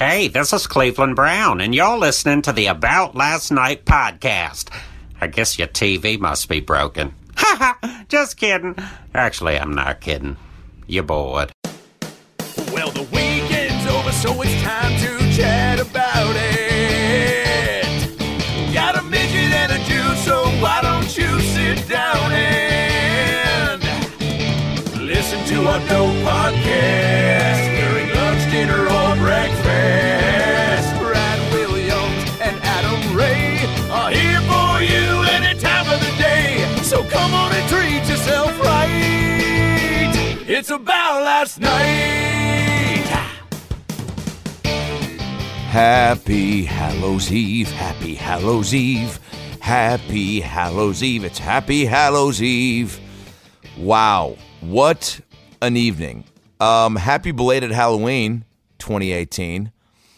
Hey, this is Cleveland Brown, and you're listening to the About Last Night podcast. I guess your TV must be broken. Ha ha, just kidding. Actually, I'm not kidding. You're bored. Well, the weekend's over, so it's time to chat about it. Got a midget and a Jew, so why don't you sit down and listen to our dope podcast during lunch, dinner, or breakfast. Brad Williams and Adam Ray are here for you any time of the day. So come on and treat yourself right. It's About Last Night. Happy Hallows Eve, Happy Hallows Eve, Happy Hallows Eve. It's Happy Hallows Eve. Wow, what an evening. Happy belated Halloween 2018.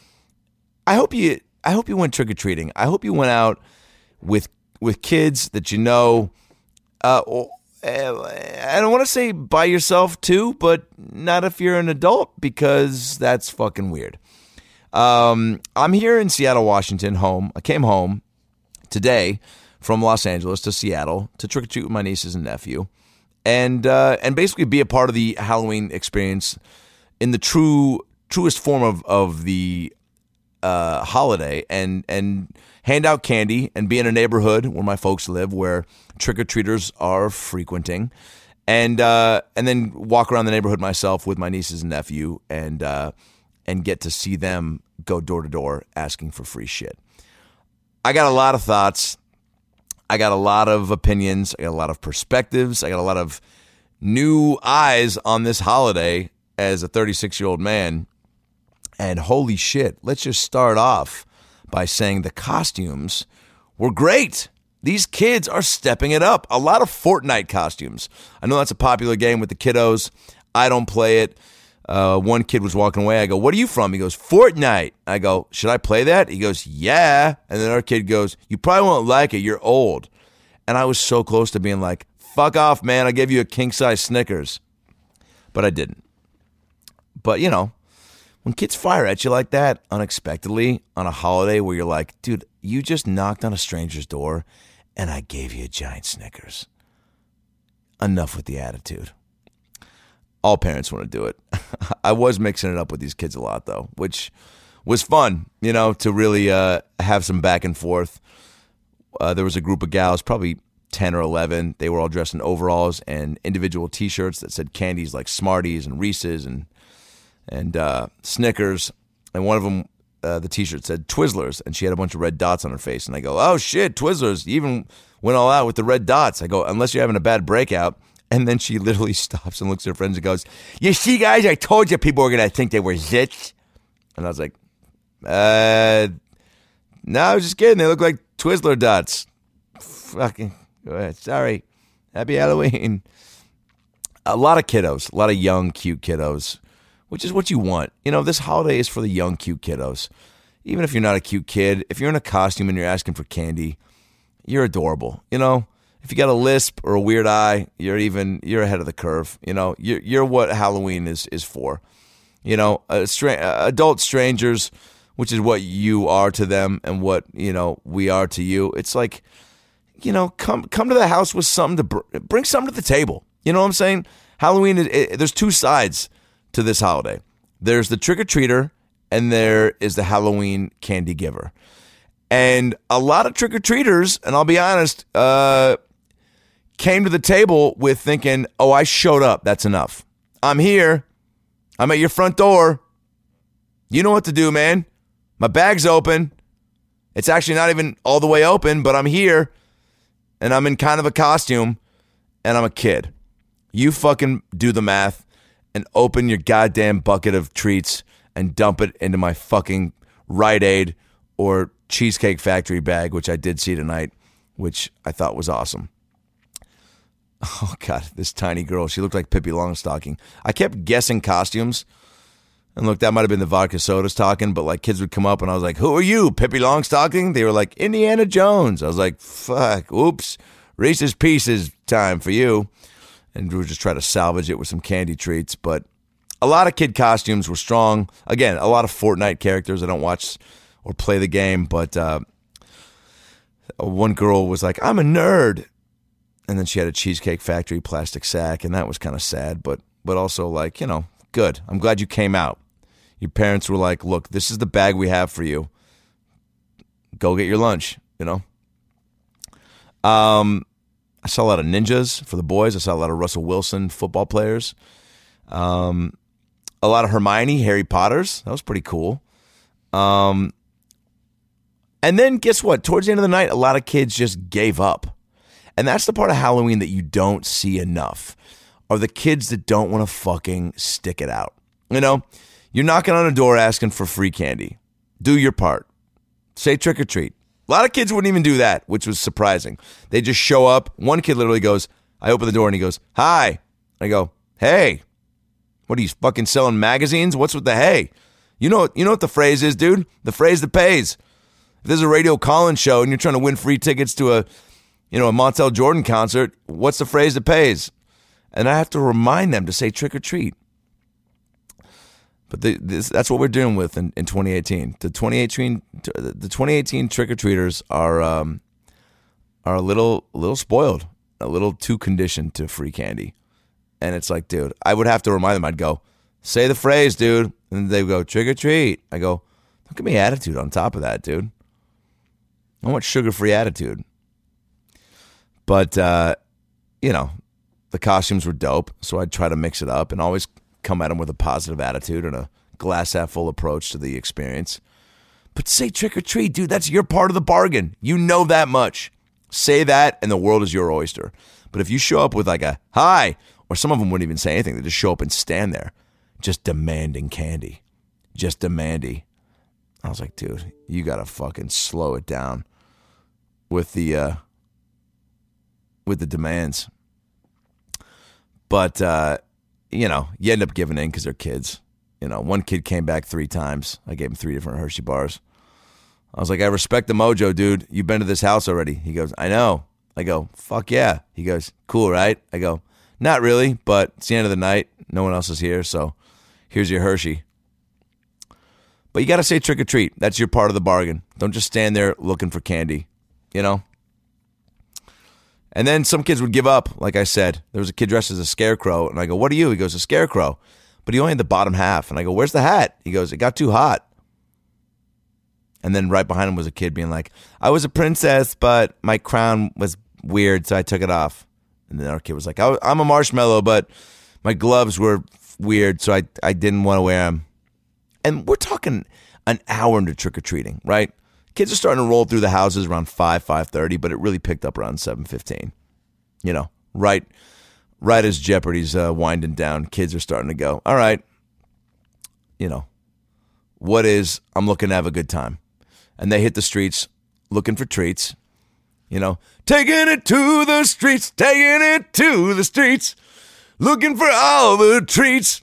I hope you went trick-or-treating. I hope you went out with kids that you know. I don't want to say by yourself too, but not if you're an adult, because that's fucking weird. I'm here in Seattle, Washington, home. I came home today from Los Angeles to Seattle to trick-or-treat with my nieces and nephew, and basically be a part of the Halloween experience in the truest form of the holiday, and hand out candy and be in a neighborhood where my folks live, where trick-or-treaters are frequenting, and then walk around the neighborhood myself with my nieces and nephew, and get to see them go door to door asking for free shit. I got a lot of thoughts. I got a lot of opinions. I got a lot of perspectives. I got a lot of new eyes on this holiday as a 36-year-old man. And holy shit, let's just start off by saying the costumes were great. These kids are stepping it up. A lot of Fortnite costumes. I know that's a popular game with the kiddos. I don't play it. One kid was walking away. I go, "What are you from?" He goes, "Fortnite." I go, "Should I play that?" He goes, "Yeah." And then our kid goes, "You probably won't like it. You're old." And I was so close to being like, "Fuck off, man. I'll give you a king-size Snickers." But I didn't. But, you know, when kids fire at you like that unexpectedly on a holiday where you're like, dude, you just knocked on a stranger's door and I gave you a giant Snickers. Enough with the attitude. All parents want to do it. I was mixing it up with these kids a lot, though, which was fun, you know, to really have some back and forth. There was a group of gals, probably 10 or 11. They were all dressed in overalls and individual T-shirts that said candies like Smarties and Reese's and Snickers. And one of them, the T-shirt said Twizzlers, and she had a bunch of red dots on her face. And I go, "Oh, shit, Twizzlers. You even went all out with the red dots." I go, "Unless you're having a bad breakout." And then she literally stops and looks at her friends and goes, "You see, guys, I told you people were going to think they were zits." And I was like, no, I was just kidding. They look like Twizzler dots. Fucking, go ahead. Sorry. Happy Halloween. A lot of kiddos, a lot of young, cute kiddos, which is what you want. You know, this holiday is for the young, cute kiddos. Even if you're not a cute kid, if you're in a costume and you're asking for candy, you're adorable. You know, if you got a lisp or a weird eye, you're ahead of the curve. You know, you're what Halloween is for. You know, adult strangers, which is what you are to them and what, you know, we are to you. It's like, you know, come to the house with something to bring something to the table. You know what I'm saying? Halloween, there's two sides to this holiday. There's the trick-or-treater and there is the Halloween candy giver. And a lot of trick-or-treaters, and I'll be honest, came to the table with thinking, "Oh, I showed up. That's enough. I'm here. I'm at your front door. You know what to do, man. My bag's open. It's actually not even all the way open, but I'm here. And I'm in kind of a costume. And I'm a kid. You fucking do the math and open your goddamn bucket of treats and dump it into my fucking Rite Aid or Cheesecake Factory bag, which I did see tonight, which I thought was awesome." Oh, God, this tiny girl. She looked like Pippi Longstocking. I kept guessing costumes. And look, that might have been the vodka sodas talking, but like kids would come up and I was like, "Who are you, Pippi Longstocking?" They were like, "Indiana Jones." I was like, "Fuck, oops, Reese's Pieces time for you." And we would just try to salvage it with some candy treats. But a lot of kid costumes were strong. Again, a lot of Fortnite characters. I don't watch or play the game, but one girl was like, I'm a nerd. And then she had a Cheesecake Factory plastic sack, and that was kind of sad, but also like, good. I'm glad you came out. Your parents were like, look, this is the bag we have for you. Go get your lunch, I saw a lot of ninjas for the boys. I saw a lot of Russell Wilson football players. A lot of Hermione, Harry Potters. That was pretty cool. And then guess what? Towards the end of the night, a lot of kids just gave up. And that's the part of Halloween that you don't see enough, are the kids that don't want to fucking stick it out. You're knocking on a door asking for free candy. Do your part. Say trick or treat. A lot of kids wouldn't even do that, which was surprising. They just show up. One kid literally goes, I open the door and he goes, hi. I go, hey. What are you fucking selling magazines? What's with the hey? You know what the phrase is, dude? The phrase that pays. If there's a radio call-in show and you're trying to win free tickets to a Montel Jordan concert, what's the phrase that pays? And I have to remind them to say trick or treat. But that's what we're dealing with in 2018. The 2018 trick or treaters are a little spoiled, a little too conditioned to free candy. And it's like, dude, I would have to remind them. I'd go, say the phrase, dude. And they would go, trick or treat. I go, don't give me attitude on top of that, dude. I want sugar-free attitude. But, the costumes were dope, so I'd try to mix it up and always come at them with a positive attitude and a glass-half-full approach to the experience. But say trick or treat, dude. That's your part of the bargain. You know that much. Say that, and the world is your oyster. But if you show up with like a hi, or some of them wouldn't even say anything. They just show up and stand there, just demanding candy. Just demanding. I was like, dude, you got to fucking slow it down with the demands. But, you end up giving in because they're kids. One kid came back 3 times. I gave him 3 different Hershey bars. I was like, I respect the mojo, dude. You've been to this house already. He goes, I know. I go, fuck yeah. He goes, cool, right? I go, not really, but it's the end of the night. No one else is here, so here's your Hershey. But you got to say trick or treat. That's your part of the bargain. Don't just stand there looking for candy, And then some kids would give up, like I said. There was a kid dressed as a scarecrow, and I go, what are you? He goes, a scarecrow. But he only had the bottom half. And I go, where's the hat? He goes, it got too hot. And then right behind him was a kid being like, I was a princess, but my crown was weird, so I took it off. And then our kid was like, I'm a marshmallow, but my gloves were weird, so I didn't want to wear them. And we're talking an hour into trick-or-treating, right? Kids are starting to roll through the houses around 5:30, but it really picked up around 7:15. Right as Jeopardy's winding down, kids are starting to go, all right, I'm looking to have a good time. And they hit the streets looking for treats, taking it to the streets, looking for all the treats,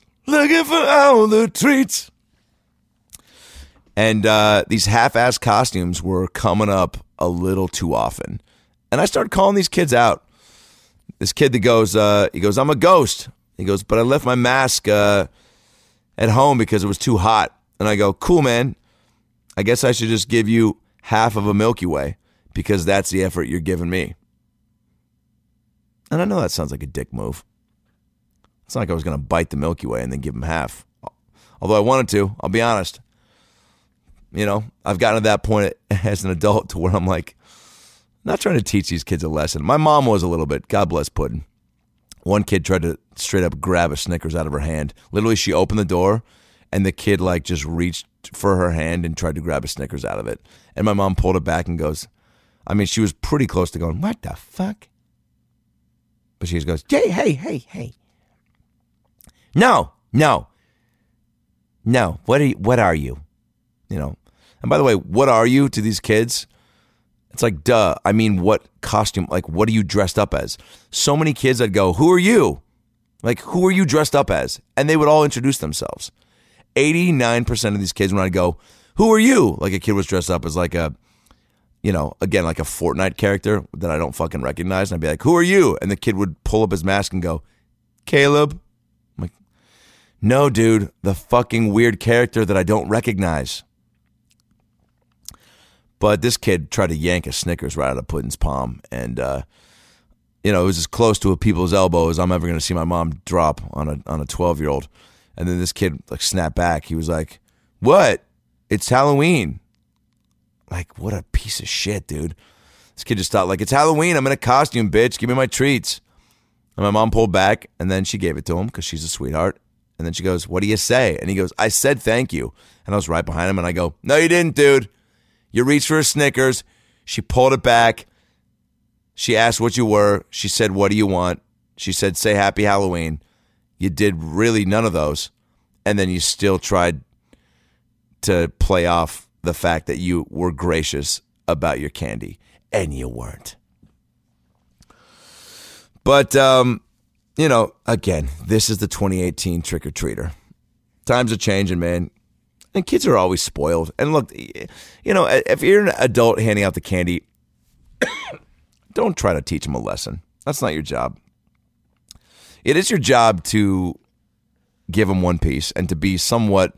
And these half-ass costumes were coming up a little too often. And I started calling these kids out. This kid that goes, I'm a ghost. He goes, but I left my mask at home because it was too hot. And I go, cool, man. I guess I should just give you half of a Milky Way because that's the effort you're giving me. And I know that sounds like a dick move. It's not like I was going to bite the Milky Way and then give him half. Although I wanted to, I'll be honest. I've gotten to that point as an adult to where I'm like, not trying to teach these kids a lesson. My mom was a little bit. God bless Puddin'. One kid tried to straight up grab a Snickers out of her hand. Literally, she opened the door, and the kid just reached for her hand and tried to grab a Snickers out of it. And my mom pulled it back and goes, she was pretty close to going, what the fuck? But she just goes, hey. No. What are you? And by the way, what are you to these kids? It's like, duh. What costume? Like, what are you dressed up as? So many kids that go, who are you? Like, who are you dressed up as? And they would all introduce themselves. 89% of these kids, when I go, who are you? Like a kid was dressed up as like a, again, like a Fortnite character that I don't fucking recognize. And I'd be like, who are you? And the kid would pull up his mask and go, Caleb. I'm like, No, dude, the fucking weird character that I don't recognize. But this kid tried to yank a Snickers right out of Puddin's palm. And, it was as close to a people's elbow as I'm ever going to see my mom drop on a 12-year-old. And then this kid snapped back. He was like, "What? It's Halloween." Like, what a piece of shit, dude. This kid just thought, like, "It's Halloween. I'm in a costume, bitch. Give me my treats." And my mom pulled back, and then she gave it to him because she's a sweetheart. And then she goes, "What do you say?" And he goes, "I said thank you." And I was right behind him, and I go, "No, you didn't, dude. You reached for a Snickers. She pulled it back. She asked what you were. She said, 'What do you want?' She said, 'Say Happy Halloween.' You did really none of those. And then you still tried to play off the fact that you were gracious about your candy. And you weren't." But, again, this is the 2018 trick-or-treater. Times are changing, man. And kids are always spoiled. And look, if you're an adult handing out the candy, don't try to teach them a lesson. That's not your job. It is your job to give them one piece and to be somewhat,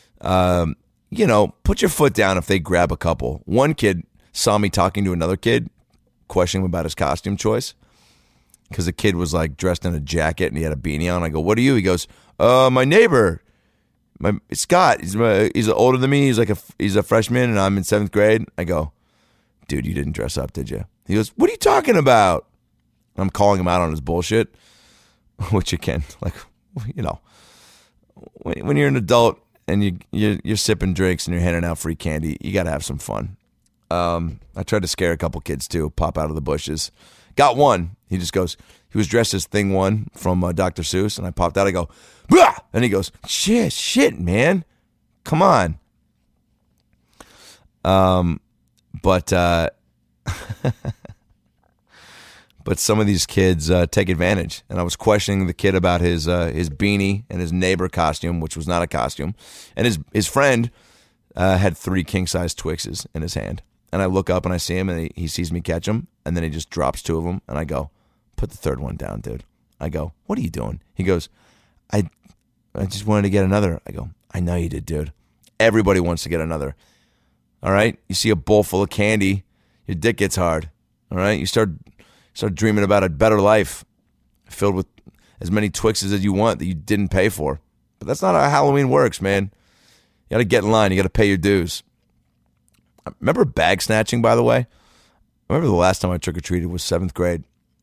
put your foot down if they grab a couple. One kid saw me talking to another kid, questioning him about his costume choice. Because the kid was like dressed in a jacket and he had a beanie on. I go, "What are you?" He goes, "My neighbor, Scott. He's older than me. He's a freshman and I'm in 7th grade." I go, "Dude, you didn't dress up, did you?" He goes, "What are you talking about?" I'm calling him out on his bullshit, which you can, when you're an adult and you're sipping drinks and you're handing out free candy, you got to have some fun. I tried to scare a couple kids too, pop out of the bushes. Got one. He just goes, he was dressed as Thing One from Dr. Seuss, and I popped out. I go, "Bah!" And he goes, shit, man. Come on. But some of these kids take advantage. And I was questioning the kid about his beanie and his neighbor costume, which was not a costume. And his friend had 3 king-size Twixes in his hand. And I look up and I see him, and he sees me catch him, and then he just drops 2 of them. And I go, "Put the 3rd one down, dude." I go, "What are you doing?" He goes, I just wanted to get another." I go, "I know you did, dude. Everybody wants to get another. All right? You see a bowl full of candy, your dick gets hard. All right? You start dreaming about a better life filled with as many Twixes as you want that you didn't pay for. But that's not how Halloween works, man. You got to get in line. You got to pay your dues." Remember bag snatching, by the way? I remember the last time I trick-or-treated was 7th grade.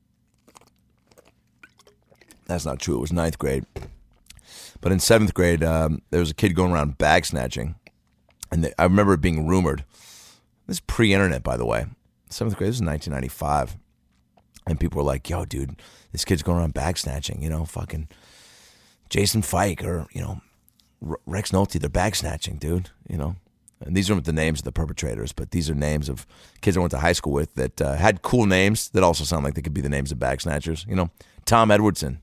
That's not true. It was 9th grade. But in 7th grade, there was a kid going around bag snatching. And I remember it being rumored. This is pre-internet, by the way. 7th grade, this was 1995. And people were like, "Yo, dude, this kid's going around bag snatching. Fucking Jason Fike or, Rex Nolte. They're bag snatching, dude. And these aren't the names of the perpetrators, but these are names of kids I went to high school with that had cool names that also sound like they could be the names of bag snatchers. Tom Edwardson.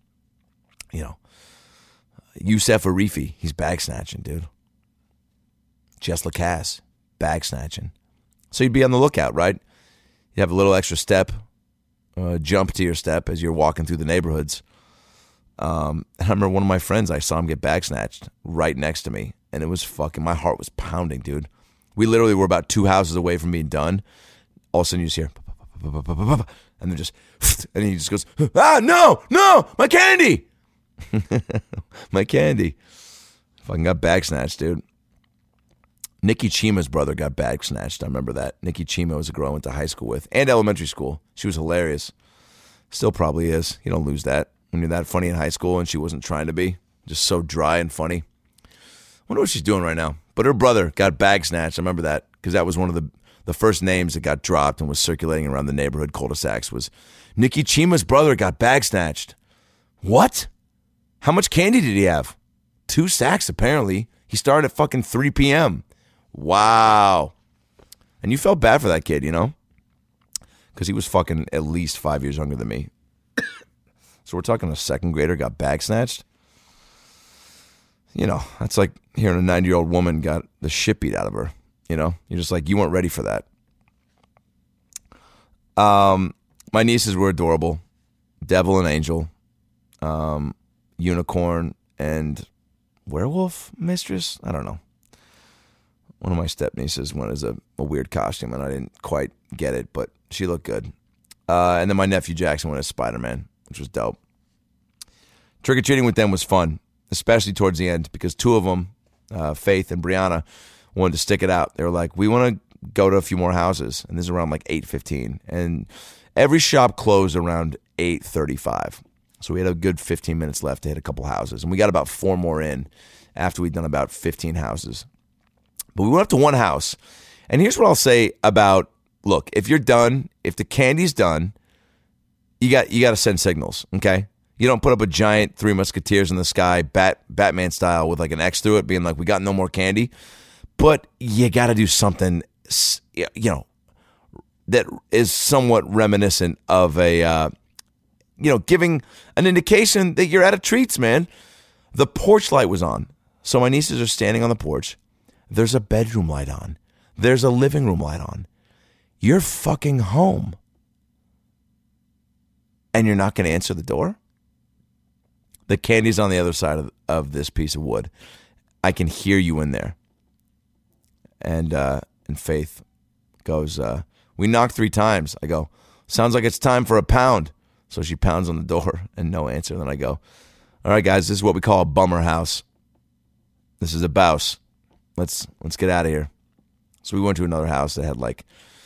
Youssef Arifi. He's bag snatching, dude. Jess Lacasse. Bag snatching. So you'd be on the lookout, right? You have a little extra step, jump to your step as you're walking through the neighborhoods. And I remember one of my friends, I saw him get bag snatched right next to me. And it was my heart was pounding, dude. We literally were about 2 houses away from being done. All of a sudden you just hear, and then and he just goes, "Ah, no, my candy." My candy. Fucking got bag snatched, dude. Nikki Chima's brother got bag snatched. I remember that. Nikki Chima was a girl I went to high school with and elementary school. She was hilarious. Still probably is. You don't lose that when you're that funny in high school, and she wasn't trying to be. Just so dry and funny. Wonder what she's doing right now. But her brother got bag snatched. I remember that because that was one of the first names that got dropped and was circulating around the neighborhood cul-de-sacs was Nikki Chima's brother got bag snatched. What? How much candy did he have? 2 sacks, apparently. He started at fucking 3 p.m. Wow. And you felt bad for that kid, because he was fucking at least 5 years younger than me. So we're talking a 2nd grader got bag snatched. That's like hearing a 90-year-old woman got the shit beat out of her. You're just like, you weren't ready for that. My nieces were adorable. Devil and Angel, Unicorn, and werewolf mistress? I don't know. One of my stepnieces went as a weird costume, and I didn't quite get it, but she looked good. And then my nephew Jackson went as Spider-Man, which was dope. Trick-or-treating with them was fun, especially towards the end, because two of them, Faith and Brianna, wanted to stick it out. They were like, we want to go to a few more houses, and this is around like 8:15. And every shop closed around 8:35. So we had a good 15 minutes left to hit a couple houses, and we got about 4 more in after we'd done about 15 houses. But we went up to one house, and here's what I'll say about, look, if you're done, if the candy's done, you got to send signals, okay? You don't put up a giant Three Musketeers in the sky, Batman style, with like an X through it, being like, we got no more candy. But you got to do something, that is somewhat reminiscent of a, giving an indication that you're out of treats, man. The porch light was on. So my nieces are standing on the porch. There's a bedroom light on. There's a living room light on. You're fucking home. And you're not going to answer the door? The candy's on the other side of this piece of wood. I can hear you in there. And Faith goes, we knocked 3 times. I go, sounds like it's time for a pound. So she pounds on the door and no answer. Then I go, all right, guys, this is what we call a bummer house. This is a bouse. Let's get out of here. So we went to another house that had like,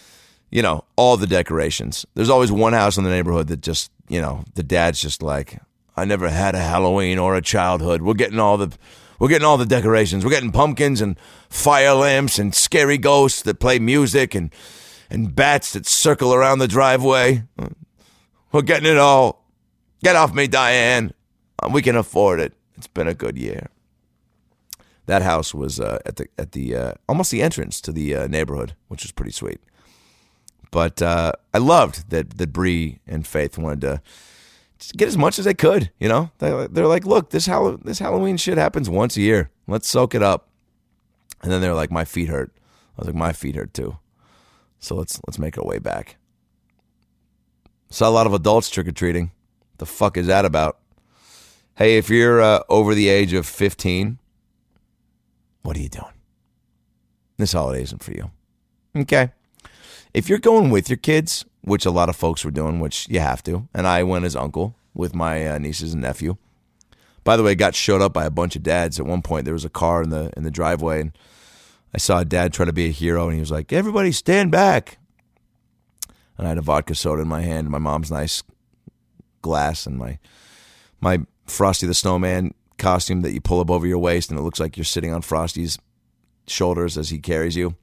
all the decorations. There's always one house in the neighborhood that just, the dad's just like, I never had a Halloween or a childhood. We're getting all the decorations. We're getting pumpkins and fire lamps and scary ghosts that play music and bats that circle around the driveway. We're getting it all. Get off me, Diane. We can afford it. It's been a good year. That house was at the almost the entrance to the neighborhood, which was pretty sweet. But I loved that Bree and Faith wanted to get as much as they could. They're like, look, this Halloween shit happens once a year. Let's soak it up. And then they're like, my feet hurt. I was like, my feet hurt too. So let's make our way back. Saw a lot of adults trick-or-treating. The fuck is that about? Hey, if you're over the age of 15, what are you doing? This holiday isn't for you. Okay. If you're going with your kids, which a lot of folks were doing, which you have to, and I went as uncle with my nieces and nephew. By the way, got showed up by a bunch of dads. At one point, there was a car in the driveway, and I saw a dad try to be a hero, and he was like, everybody stand back. And I had a vodka soda in my hand, and my mom's nice glass, and my Frosty the Snowman costume that you pull up over your waist, and it looks like you're sitting on Frosty's shoulders as he carries you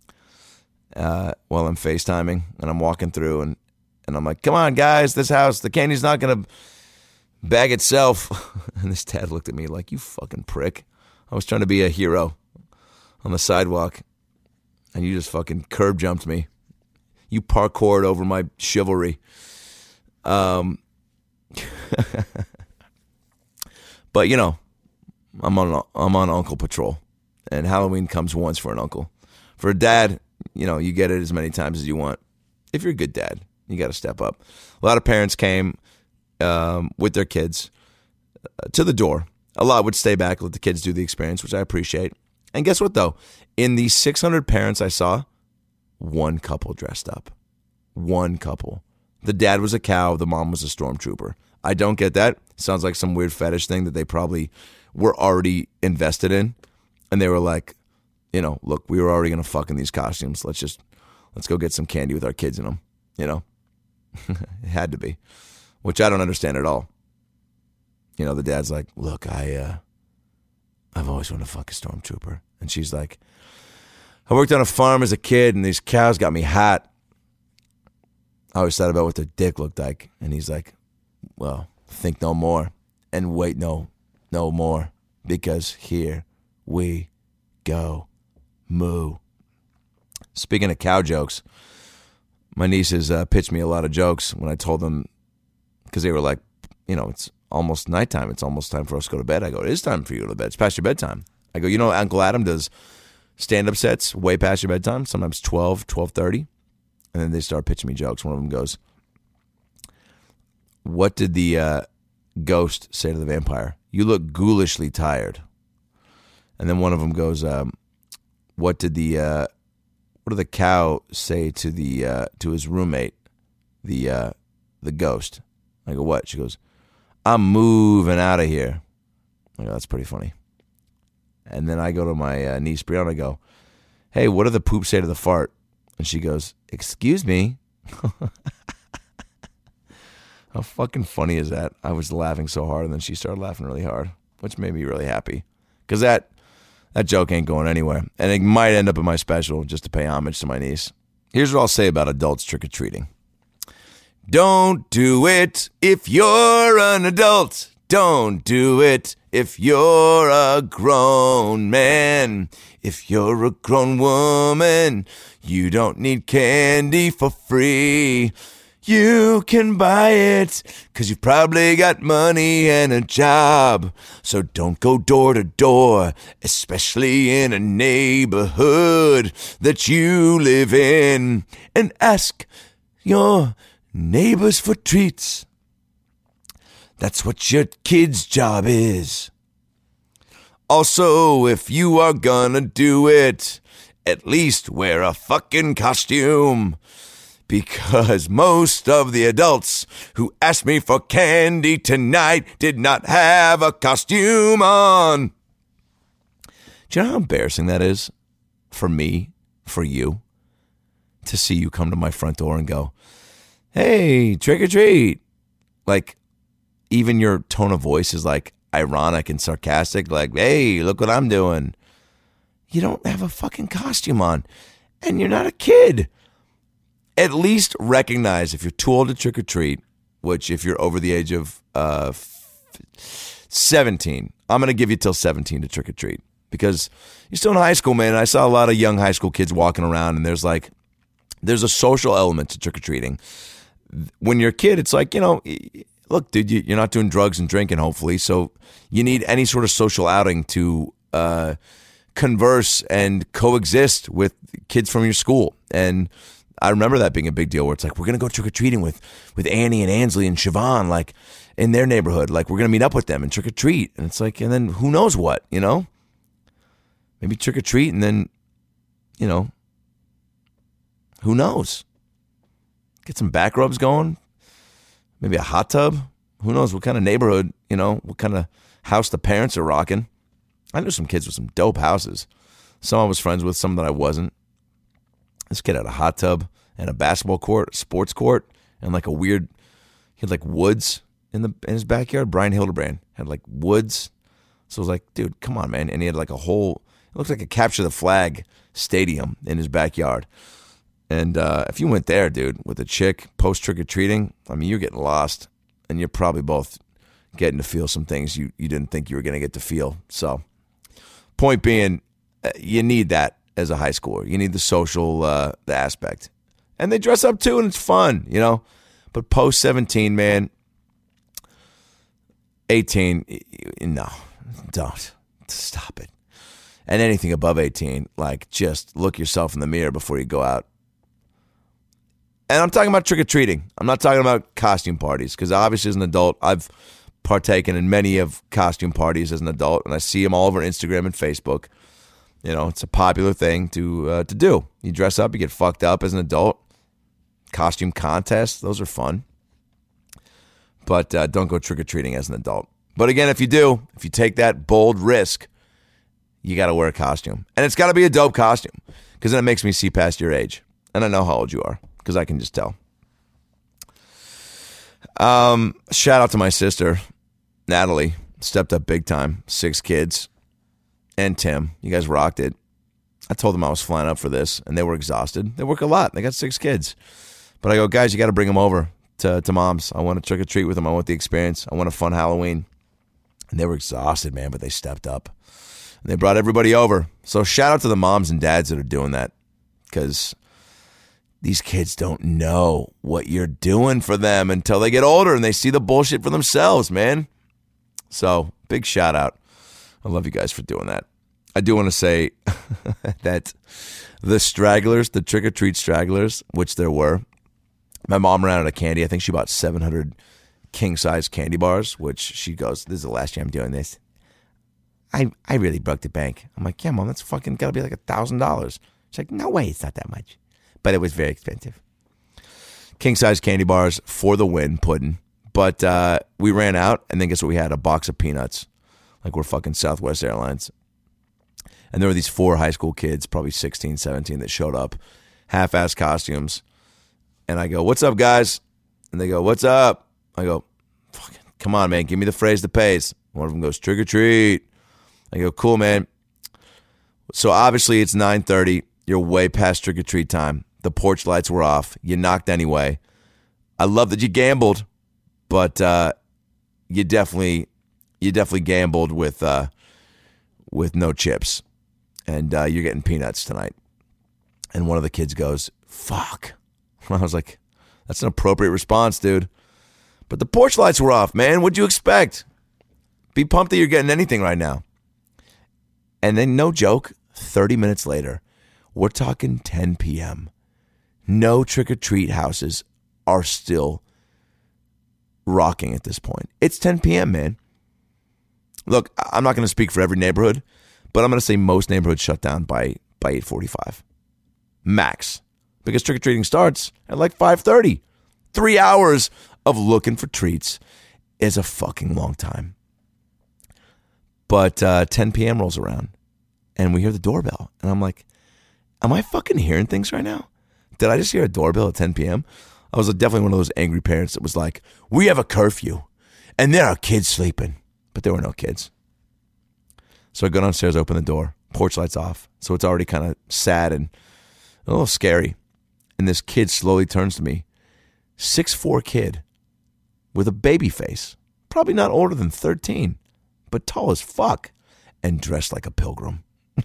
while I'm FaceTiming, and I'm walking through, and I'm like, come on, guys, this house, the candy's not going to bag itself. And this dad looked at me like, you fucking prick. I was trying to be a hero on the sidewalk, and you just fucking curb jumped me. You parkoured over my chivalry. But, I'm on uncle patrol, and Halloween comes once for an uncle. For a dad, you get it as many times as you want. If you're a good dad, you got to step up. A lot of parents came with their kids to the door. A lot would stay back, let the kids do the experience, which I appreciate. And guess what, though? In the 600 parents I saw, one couple dressed up. One couple. The dad was a cow. The mom was a stormtrooper. I don't get that. Sounds like some weird fetish thing that they probably were already invested in. And they were like, look, we were already going to fuck in these costumes. Let's go get some candy with our kids in them. It had to be, which I don't understand at all. The dad's like, look, I've always wanted to fuck a stormtrooper. And she's like, I worked on a farm as a kid, and these cows got me hot. I always thought about what their dick looked like. And he's like, well, think no more and wait no more, because here we go. Moo. Speaking of cow jokes, my nieces pitched me a lot of jokes when I told them, because they were like, it's almost nighttime. It's almost time for us to go to bed. I go, it is time for you to go to bed. It's past your bedtime. I go, Uncle Adam does stand-up sets way past your bedtime, sometimes 12:30. And then they start pitching me jokes. One of them goes, what did the ghost say to the vampire? You look ghoulishly tired. And then one of them goes, what did the cow say to his roommate, the ghost? I go, what? She goes, I'm moving out of here. I go, that's pretty funny. And then I go to my niece Brianna, I go, hey, what did the poop say to the fart? And she goes, excuse me. How fucking funny is that? I was laughing so hard, and then she started laughing really hard, which made me really happy. Because that joke ain't going anywhere. And it might end up in my special just to pay homage to my niece. Here's what I'll say about adults trick-or-treating. Don't do it if you're an adult. Don't do it if you're a grown man. If you're a grown woman, you don't need candy for free. You can buy it because you've probably got money and a job. So don't go door to door, especially in a neighborhood that you live in, and ask your neighbors for treats. That's what your kid's job is. Also, if you are gonna do it, at least wear a fucking costume. Because most of the adults who asked me for candy tonight did not have a costume on. Do you know how embarrassing that is for me, for you, to see you come to my front door and go, hey, trick or treat. Like, even your tone of voice is like ironic and sarcastic. Like, hey, look what I'm doing. You don't have a fucking costume on, and you're not a kid. At least recognize if you're too old to trick or treat, which if you're over the age of 17, I'm going to give you till 17 to trick or treat because you're still in high school, man. I saw a lot of young high school kids walking around, and there's a social element to trick or treating. When you're a kid, it's like, look, dude, you're not doing drugs and drinking, hopefully, so you need any sort of social outing to converse and coexist with kids from your school. And I remember that being a big deal where it's like, we're going to go trick-or-treating with Annie and Ansley and Siobhan, like, in their neighborhood. Like, we're going to meet up with them and trick-or-treat. And it's like, and then who knows what, Maybe trick-or-treat and then, who knows? Get some back rubs going. Maybe a hot tub. Who knows what kind of neighborhood, what kind of house the parents are rocking. I knew some kids with some dope houses. Some I was friends with, some that I wasn't. This kid had a hot tub and a basketball court, a sports court, and like he had like woods in his backyard. Brian Hildebrand had like woods. So I was like, dude, come on, man. And he had like it looked like a capture the flag stadium in his backyard. And if you went there, dude, with a chick post trick-or-treating, I mean, you're getting lost. And you're probably both getting to feel some things you didn't think you were going to get to feel. So point being, you need that. As a high schooler, you need the social the aspect, and they dress up too, and it's fun, But post 17, man, 18, no, don't stop it. And anything above 18, like just look yourself in the mirror before you go out. And I'm talking about trick or treating. I'm not talking about costume parties because obviously as an adult, I've partaken in many of costume parties as an adult, and I see them all over Instagram and Facebook. It's a popular thing to do. You dress up, you get fucked up as an adult. Costume contests, those are fun. But don't go trick-or-treating as an adult. But again, if you take that bold risk, you got to wear a costume. And it's got to be a dope costume because then it makes me see past your age. And I know how old you are because I can just tell. Shout out to my sister, Natalie. Stepped up big time. 6 kids. And Tim, you guys rocked it. I told them I was flying up for this, and they were exhausted. They work a lot. They got 6 kids. But I go, guys, you got to bring them over to mom's. I want to trick-or-treat with them. I want the experience. I want a fun Halloween. And they were exhausted, man, but they stepped up. And they brought everybody over. So shout out to the moms and dads that are doing that because these kids don't know what you're doing for them until they get older and they see the bullshit for themselves, man. So big shout out. I love you guys for doing that. I do want to say that the stragglers, the trick-or-treat stragglers, which there were, my mom ran out of candy. I think she bought 700 king-size candy bars, which she goes, this is the last year I'm doing this. I really broke the bank. I'm like, yeah, Mom, that's fucking got to be like $1,000. She's like, no way, it's not that much. But it was very expensive. King-size candy bars for the win, pudding. But we ran out, and then guess what we had? A box of peanuts. Like we're fucking Southwest Airlines. And there were these 4 high school kids, probably 16, 17, that showed up. Half-ass costumes. And I go, what's up, guys? And they go, what's up? I go, fucking, come on, man, give me the phrase that pays. One of them goes, trick or treat. I go, cool, man. So obviously it's 9:30. You're way past trick or treat time. The porch lights were off. You knocked anyway. I love that you gambled, but you definitely gambled with no chips, and you're getting peanuts tonight. And one of the kids goes, fuck. I was like, that's an appropriate response, dude. But the porch lights were off, man. What'd you expect? Be pumped that you're getting anything right now. And then, no joke, 30 minutes later, we're talking 10 p.m. No trick-or-treat houses are still rocking at this point. It's 10 p.m., man. Look, I'm not going to speak for every neighborhood, but I'm going to say most neighborhoods shut down by 8:45. Max. Because trick-or-treating starts at like 5:30. 3 hours of looking for treats is a fucking long time. But 10 p.m. rolls around, and we hear the doorbell. And I'm like, am I fucking hearing things right now? Did I just hear a doorbell at 10 p.m.? I was definitely one of those angry parents that was like, we have a curfew, and there are kids sleeping. But there were no kids. So I go downstairs, open the door, porch lights off. So it's already kind of sad and a little scary. And this kid slowly turns to me, 6'4" kid with a baby face, probably not older than 13, but tall as fuck, and dressed like a pilgrim.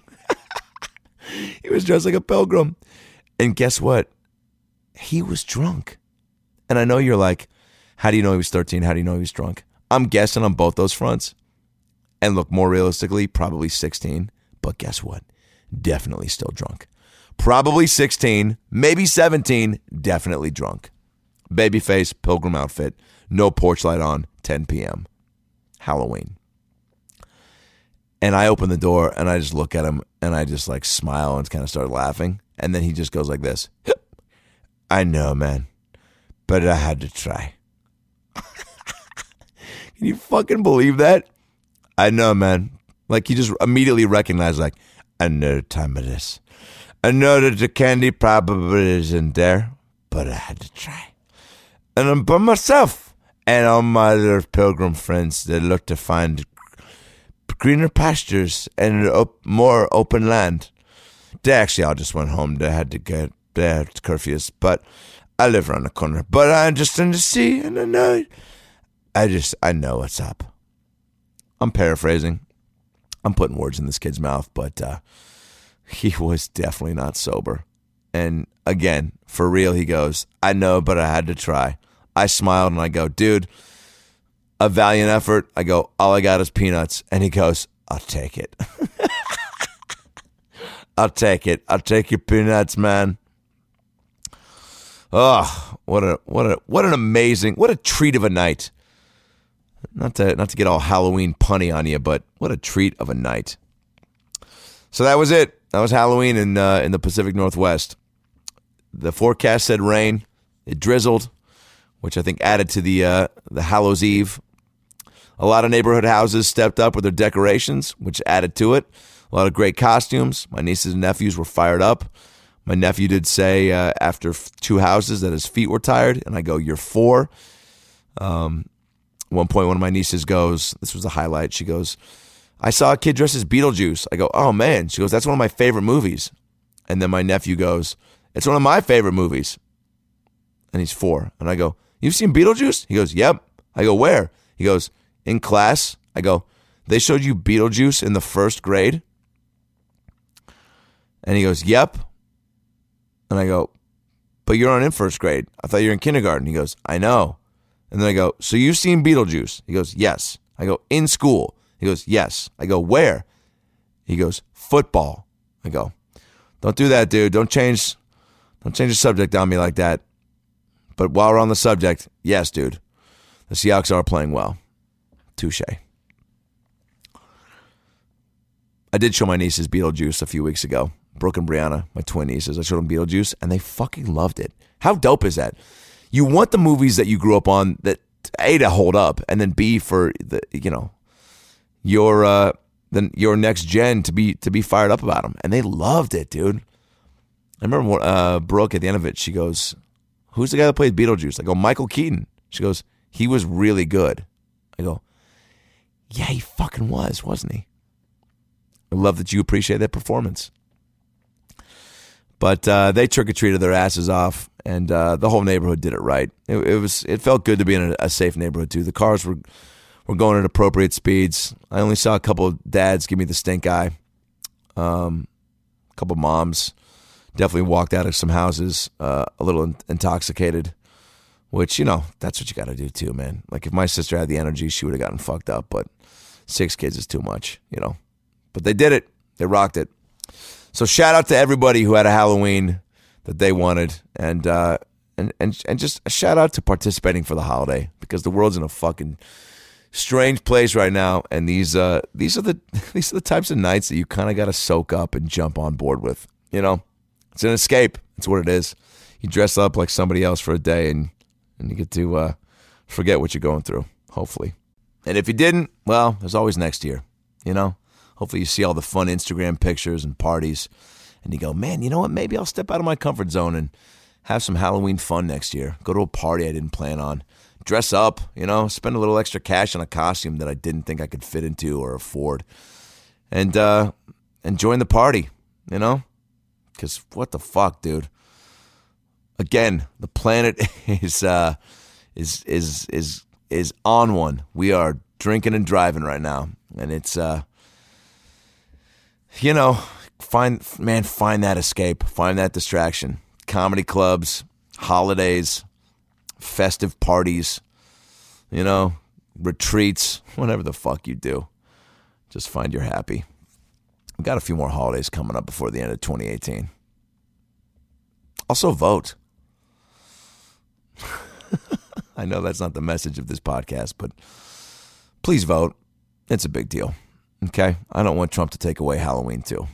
He was dressed like a pilgrim. And guess what? He was drunk. And I know you're like, how do you know he was 13? How do you know he was drunk? I'm guessing on both those fronts. And look, more realistically, probably 16. But guess what? Definitely still drunk. Probably 16, maybe 17, definitely drunk. Babyface, pilgrim outfit, no porch light on, 10 p.m. Halloween. And I open the door and I just look at him and I just like smile and kind of start laughing. And then he just goes like this. I know, man, but I had to try. Can you fucking believe that? I know, man. Like he just immediately recognized, like, I know the time it is. I know that the candy probably isn't there, but I had to try. And I'm by myself and all my other pilgrim friends that look to find greener pastures and more open land. They actually all just went home. They had to get their curfews, but I live around the corner. But I understand the sea, and I know I know what's up. I'm paraphrasing. I'm putting words in this kid's mouth, but he was definitely not sober. And again, for real, he goes, I know, but I had to try. I smiled and I go, dude, a valiant effort. I go, all I got is peanuts. And he goes, I'll take it. I'll take it. I'll take your peanuts, man. Oh, what an amazing, what a treat of a night. Not to get all Halloween punny on you, but what a treat of a night. So that was it. That was Halloween in the Pacific Northwest. The forecast said rain. It drizzled, which I think added to the Hallows Eve. A lot of neighborhood houses stepped up with their decorations, which added to it. A lot of great costumes. My nieces and nephews were fired up. My nephew did say after 2 houses that his feet were tired, and I go, you're 4. One point, one of my nieces goes, this was the highlight, she goes, I saw a kid dressed as Beetlejuice. I go, oh man. She goes, that's one of my favorite movies. And then my nephew goes, it's one of my favorite movies. And he's 4. And I go, you've seen Beetlejuice? He goes, yep. I go, where? He goes, in class. I go, they showed you Beetlejuice in the 1st grade? And he goes, yep. And I go, but you're not in 1st grade. I thought you were in kindergarten. He goes, I know. And then I go, so you've seen Beetlejuice? He goes, yes. I go, in school? He goes, yes. I go, where? He goes, football. I go, don't do that, dude. Don't change the subject on me like that. But while we're on the subject, yes, dude. The Seahawks are playing well. Touche. I did show my nieces Beetlejuice a few weeks ago. Brooke and Brianna, my twin nieces. I showed them Beetlejuice, and they fucking loved it. How dope is that? You want the movies that you grew up on that A, to hold up, and then B, for the your next gen to be fired up about them, and they loved it, dude. I remember Brooke at the end of it. She goes, "Who's the guy that played Beetlejuice?" I go, "Michael Keaton." She goes, "He was really good." I go, "Yeah, he fucking was, wasn't he?" I love that you appreciate that performance. But they trick-or-treated their asses off, and the whole neighborhood did it right. It felt good to be in a safe neighborhood, too. The cars were going at appropriate speeds. I only saw a couple of dads give me the stink eye. A couple of moms definitely walked out of some houses a little intoxicated, which, that's what you got to do, too, man. Like, if my sister had the energy, she would have gotten fucked up, but 6 kids is too much, But they did it. They rocked it. So shout out to everybody who had a Halloween that they wanted, and just a shout out to participating for the holiday, because the world's in a fucking strange place right now, and these are the types of nights that you kind of got to soak up and jump on board with. It's an escape. It's what it is. You dress up like somebody else for a day, and you get to forget what you're going through. Hopefully, and if you didn't, well, there's always next year. Hopefully you see all the fun Instagram pictures and parties, and you go, man, you know what? Maybe I'll step out of my comfort zone and have some Halloween fun next year. Go to a party I didn't plan on. Dress up, spend a little extra cash on a costume that I didn't think I could fit into or afford. And join the party, Because what the fuck, dude? Again, the planet is on one. We are drinking and driving right now, and it's find that escape, find that distraction. Comedy clubs, holidays, festive parties, retreats, whatever the fuck you do. Just find you're happy. We've got a few more holidays coming up before the end of 2018. Also vote. I know that's not the message of this podcast, but please vote. It's a big deal. Okay? I don't want Trump to take away Halloween, too.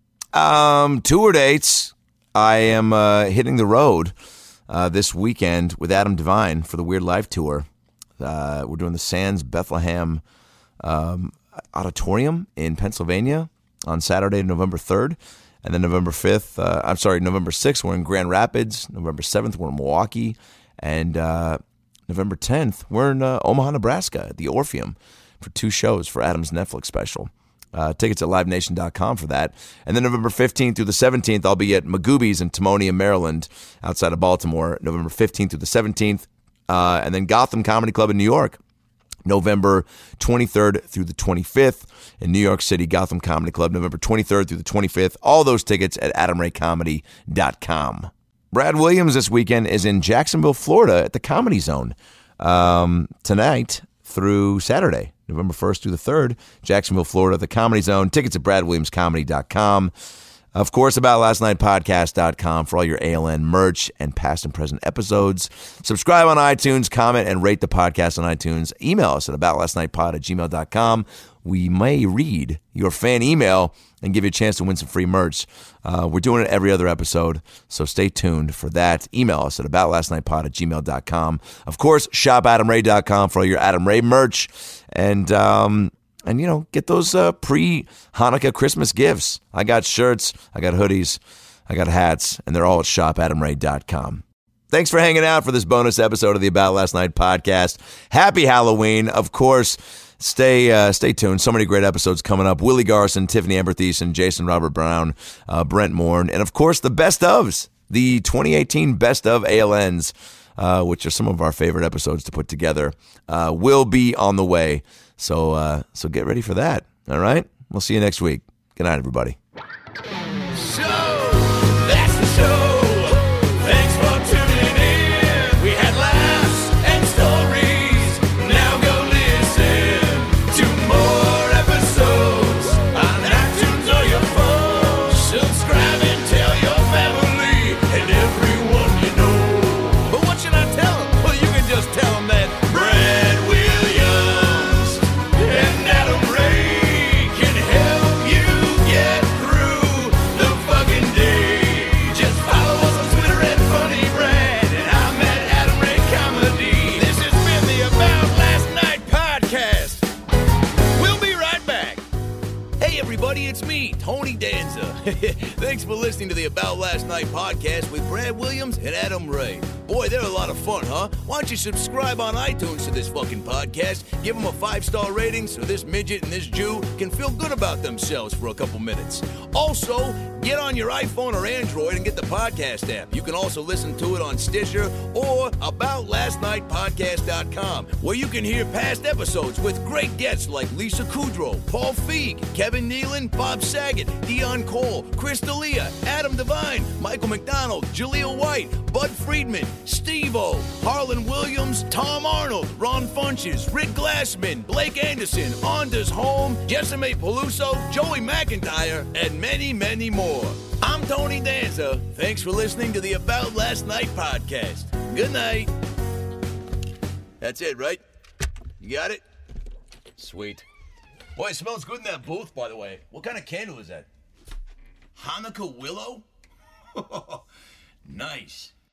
Tour dates. I am hitting the road this weekend with Adam Devine for the Weird Life Tour. We're doing the Sands Bethlehem Auditorium in Pennsylvania on Saturday, November 3rd. And then November 6th, we're in Grand Rapids. November 7th, we're in Milwaukee. And November 10th, we're in Omaha, Nebraska at the Orpheum for 2 shows for Adam's Netflix special. Tickets at livenation.com for that. And then November 15th through the 17th, I'll be at Magooby's in Timonium, Maryland, outside of Baltimore, November 15th through the 17th. And then Gotham Comedy Club in New York, November 23rd through the 25th. In New York City, Gotham Comedy Club, November 23rd through the 25th. All those tickets at adamraycomedy.com. Brad Williams this weekend is in Jacksonville, Florida at the Comedy Zone tonight through Saturday, November 1st through the 3rd, Jacksonville, Florida, the Comedy Zone. Tickets at bradwilliamscomedy.com. Of course, AboutLastNightPodcast.com for all your ALN merch and past and present episodes. Subscribe on iTunes, comment, and rate the podcast on iTunes. Email us at aboutlastnightpod@gmail.com. We may read your fan email and give you a chance to win some free merch. We're doing it every other episode, so stay tuned for that. Email us at aboutlastnightpod@gmail.com. Of course, shopadamray.com for all your Adam Ray merch. And get those pre-Hanukkah Christmas gifts. I got shirts, I got hoodies, I got hats, and they're all at shopadamray.com. Thanks for hanging out for this bonus episode of the About Last Night podcast. Happy Halloween. Of course, stay tuned. So many great episodes coming up. Willie Garson, Tiffany Amber Thiessen, Jason Robert Brown, Brent Moore, and of course the best ofs, the 2018 best of ALNs, which are some of our favorite episodes to put together, will be on the way. So get ready for that. All right? We'll see you next week. Good night, everybody. So, that's the show. Thanks for tuning in. We had laughs and stories. Now go listen to more episodes on iTunes or your phone. Subscribe and tell your family and everyone you know. But what should I tell them? Well, you can just tell them that Brad Williams and Adam Ray can help you Last Night podcast with Brad Williams and Adam Ray. Boy, they're a lot of fun, huh? Why don't you subscribe on iTunes to this fucking podcast? Give them a 5-star rating so this midget and this Jew can feel good about themselves for a couple minutes. Also, get on your iPhone or Android and get the podcast app. You can also listen to it on Stitcher or aboutlastnightpodcast.com, where you can hear past episodes with great guests like Lisa Kudrow, Paul Feig, Kevin Nealon, Bob Saget, Dion Cole, Chris D'Elia, Adam Devine, Michael McDonald, Jaleel White, Bud Friedman, Steve-O, Harlan Williams, Tom Arnold, Ron Funches, Rick Glassman, Blake Anderson, Anders Holm, Jessime Peluso, Joey McIntyre, and many, many more. I'm Tony Danza. Thanks for listening to the About Last Night podcast. Good night. That's it, right? You got it? Sweet. Boy, it smells good in that booth, by the way. What kind of candle is that? Hanukkah willow? Nice.